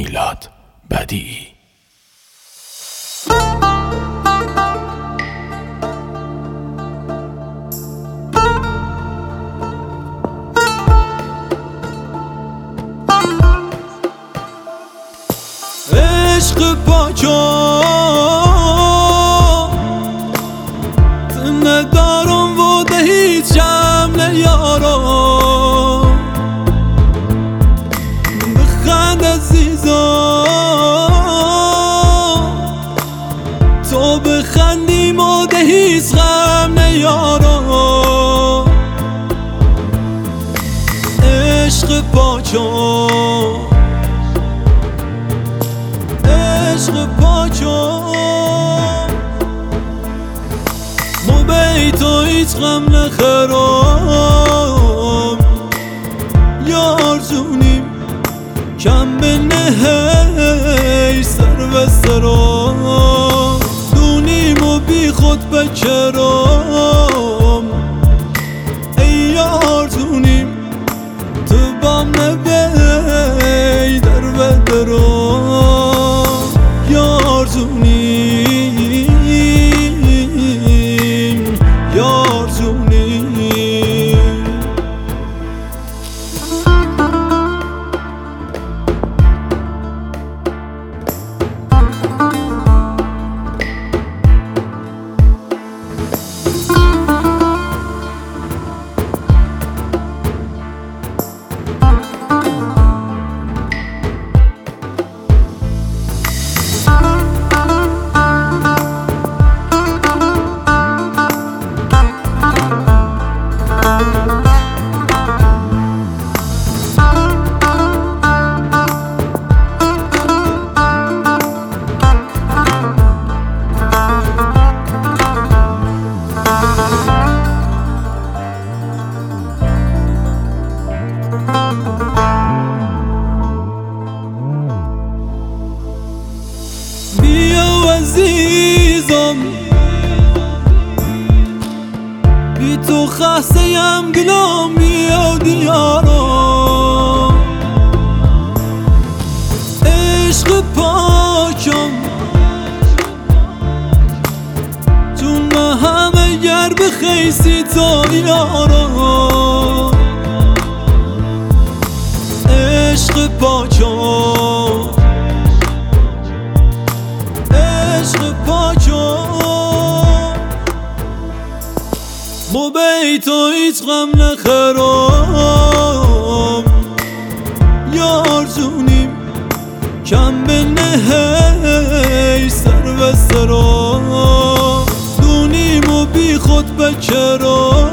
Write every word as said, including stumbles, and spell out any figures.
میلاد بدیعی. عشق پاکم ندارم و ده هیچ جمع نیارم. بخند عزیزم تو بخندیم و ده هیچ غم نیارم. عشق پاکم عشق پاکم ما بی تو هیچ غم نخرم. یار جونیم کم بنه سر و سرم. دونیم و بی خود بکرم. ای یار جونیم تو بام نبی در و درم. یار جونیم یار جونیم. بیا عزیزم بی تو خسته‌ام گلم بیا دیارم. عشق پاکم چون من همه گر بخیسی تو یارم. عشق پاکم عشق پاکم ما بی تو هیچ غم نخرم. یار جونیم کم بنه سر و سرم. دونیم و بی خود بکرم.